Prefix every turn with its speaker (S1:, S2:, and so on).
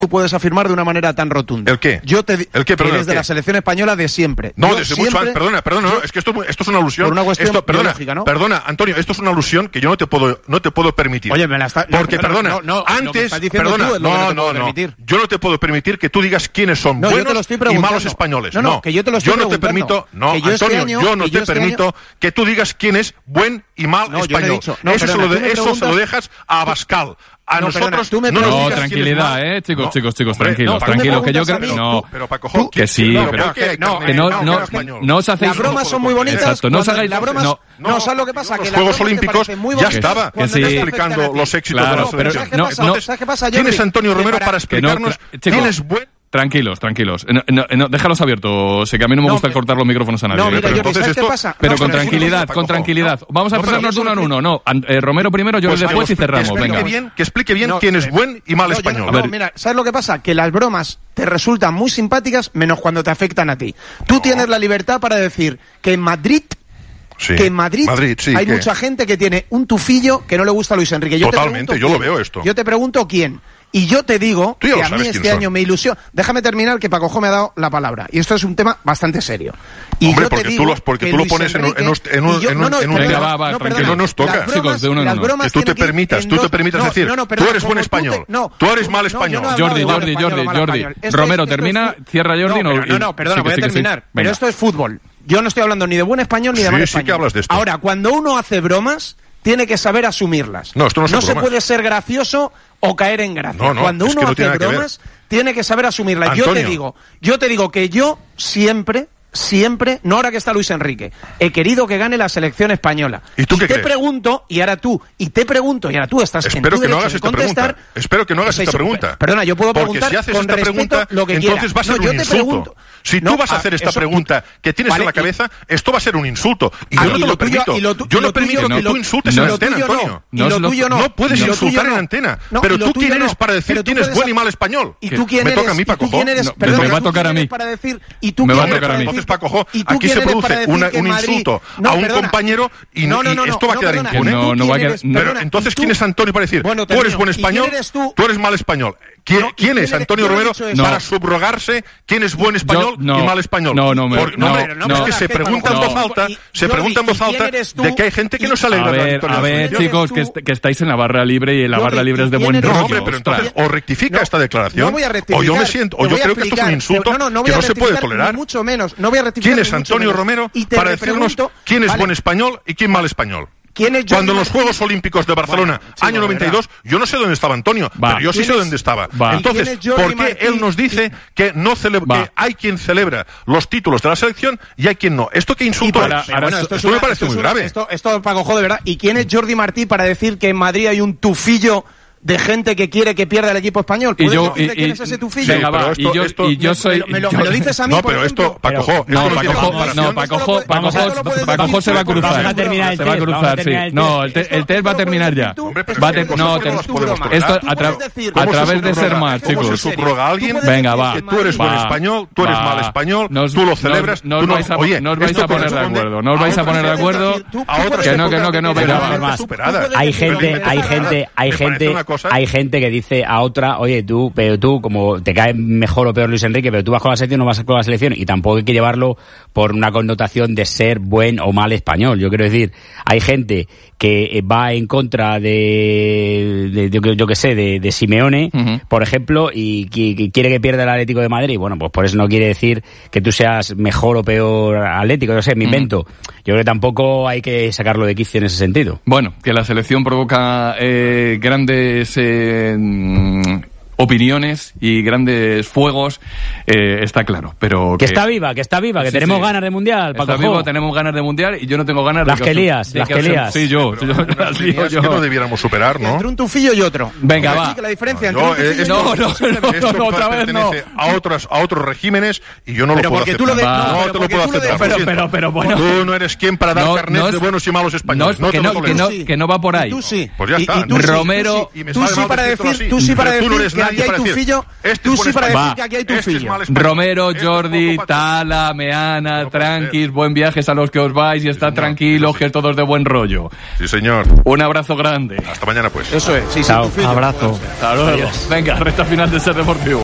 S1: tú puedes afirmar de una manera tan rotunda.
S2: ¿El qué?
S1: ¿El qué? Perdón, desde la selección española de siempre.
S2: No, desde mucho antes. Perdona, no, es que esto es una alusión.
S1: Por una cuestión biológica, ¿no?
S2: Perdona, Antonio, esto es una alusión que yo no te puedo permitir.
S1: Oye, me la está...
S2: Porque, antes... No. Yo no te puedo permitir que tú digas quiénes son buenos y malos españoles.
S1: No, que yo te lo estoy preguntando.
S2: Antonio, yo no te permito que tú digas quién es buen y mal español. Eso se lo dejas a Abascal. A nosotros
S3: no, tranquilidad, chicos, tranquilos, que yo creo no,
S2: pero Paco,
S3: que sí, pero que no os hacéis.
S1: Las bromas son muy bonitas.
S3: Exacto, no os hagáis
S1: las bromas. No, ¿sabes lo que pasa?
S2: Los Juegos Olímpicos ya estaba explicando los éxitos de la selección.
S1: ¿Sabes qué pasa?
S2: ¿Quién es Antonio Romero para explicarnos quién es buen?
S3: Tranquilos. No, déjalos abiertos. Sé que a mí no me gusta cortar los micrófonos a nadie.
S1: No, mira, ¿sabes qué pasa?
S3: Pero con tranquilidad. Vamos a empezarnos de uno en uno. No, Romero primero, yo después y cerramos. Venga.
S2: Que explique bien quién es buen y mal español.
S1: No, mira, ¿sabes lo que pasa? Que las bromas te resultan muy simpáticas menos cuando te afectan a ti. Tú tienes la libertad para decir que en Madrid...
S2: Sí.
S1: Que en Madrid hay mucha gente que tiene un tufillo que no le gusta a Luis Enrique.
S2: Totalmente, yo lo veo esto.
S1: Yo te pregunto quién. Y yo te digo que a mí este año me ilusiona. Déjame terminar, que Paco me ha dado la palabra. Y esto es un tema bastante serio. Y
S2: hombre,
S1: yo te digo
S2: porque tú lo pones en un
S3: tema
S2: que no nos toca.
S3: Chicos, de uno en uno.
S2: Que tú te permitas decir, tú eres buen español, tú eres mal español.
S3: Jordi. Romero, termina, cierra Jordi.
S1: No, perdona, voy a terminar. Pero esto es fútbol. Yo no estoy hablando ni de buen español ni de mal español.
S2: Sí que hablas de esto.
S1: Ahora, cuando uno hace bromas, tiene que saber asumirlas.
S2: No, esto no
S1: se puede ser gracioso o caer en gracia. Cuando uno hace bromas, tiene que saber asumirlas.
S2: Antonio.
S1: Yo te digo que yo siempre, no ahora que está Luis Enrique, he querido que gane la selección española.
S2: ¿Y tú qué crees?
S1: Te pregunto, y ahora tú estás en tu derecho de contestar.
S2: Espero que no hagas esta pregunta.
S1: Perdona, yo puedo preguntar
S2: porque si haces
S1: con
S2: esta pregunta,
S1: lo que
S2: entonces va a ser un insulto. Si tú vas a hacer esta pregunta que tienes en la cabeza, esto va a ser un insulto. Y yo no te lo permito. Yo no permito que tú insultes en antena, Antonio. No puedes insultar en antena. Pero tú quién eres para decir quién es buen y mal español.
S1: ¿Y tú quién eres?
S2: Me toca a mí, Paco.
S3: Me va a tocar a mí.
S2: Me va a tocar a mí. Entonces, Paco, aquí se produce un insulto a un compañero y esto va a quedar impune.
S3: No va a quedar.
S2: Pero entonces, ¿quién es Antonio para decir tú eres buen español, tú eres mal español? ¿Quién es Antonio Romero para subrogarse quién es buen español y mal español? Es que se pregunta en voz alta de que hay gente que no se alegra de la victoria.
S3: A ver, chicos, que estáis en la barra libre y en la barra libre es de buen rollo.
S2: No, hombre, pero entonces o rectifica esta declaración o yo me siento, o yo creo que esto es un insulto que no se puede tolerar.
S1: Mucho menos, no voy a rectificar.
S2: ¿Quién es Antonio Romero para decirnos quién es buen español y quién mal español? Cuando en los Juegos Olímpicos de Barcelona, año 92, yo no sé dónde estaba Antonio, pero yo sí sé dónde estaba. Entonces, ¿por qué él nos dice que hay quien celebra los títulos de la selección y hay quien no? ¿Esto qué insulto es? Esto me parece muy grave.
S1: Esto Paco, de verdad. ¿Y quién es Jordi Martí para decir que en Madrid hay un tufillo de gente que quiere que pierda el equipo español? ¿Puedes decirle quién es ese tufillo?
S3: Venga, va, yo soy...
S1: ¿Me lo dices a mí,
S2: no, pero esto, Paco
S3: se va a cruzar. Se va a cruzar, sí. No, el test va a terminar ya. Esto a través de ser más, chicos.
S2: ¿Cómo se subroga a alguien?
S3: Venga, va.
S2: Que tú eres buen español, tú eres mal español, tú lo celebras.
S3: No os vais a poner de acuerdo. No os vais a poner de acuerdo. Que no, venga, va.
S4: Hay gente que dice a otra, oye, tú, como te cae mejor o peor Luis Enrique, pero tú vas con la selección, no vas con la selección, y tampoco hay que llevarlo por una connotación de ser buen o mal español. Yo quiero decir, hay gente que va en contra de Simeone, por ejemplo, y quiere que pierda el Atlético de Madrid. Bueno, pues por eso no quiere decir que tú seas mejor o peor Atlético, yo sé, me invento. Yo creo que tampoco hay que sacarlo de quicio en ese sentido.
S3: Bueno, que la selección provoca grandes opiniones y grandes fuegos, está claro, pero
S4: que está viva, que sí, tenemos ganas de mundial,
S3: Paco. Está vivo, tenemos ganas de mundial y yo no tengo ganas
S4: las
S3: de
S4: que lías.
S3: Sí, yo
S2: que no debiéramos superar, ¿no?
S1: Entre un tufillo y otro.
S3: Venga, va.
S1: La diferencia entre un tufillo
S2: no, otra vez no. A otros regímenes y yo no lo puedo aceptar. No te lo puedo aceptar.
S3: Pero bueno.
S2: Tú no eres quien para dar carnet de buenos y malos españoles.
S3: Que no va por ahí.
S1: Tú sí.
S2: Pues ya está.
S3: Romero,
S1: tú sí para decir que aquí hay tufillo. Tú sí para decir que aquí hay tufillo.
S3: Romero, Jordi, Tala, Meana, tranquis, buen viajes a los que os vais y estad tranquilos, que todos de buen rollo.
S2: Sí, señor.
S3: Un abrazo grande.
S2: Hasta mañana, pues.
S1: Eso es. Sí,
S4: chao. Abrazo.
S3: Hasta luego. Venga, recta final de Ser Deportivo.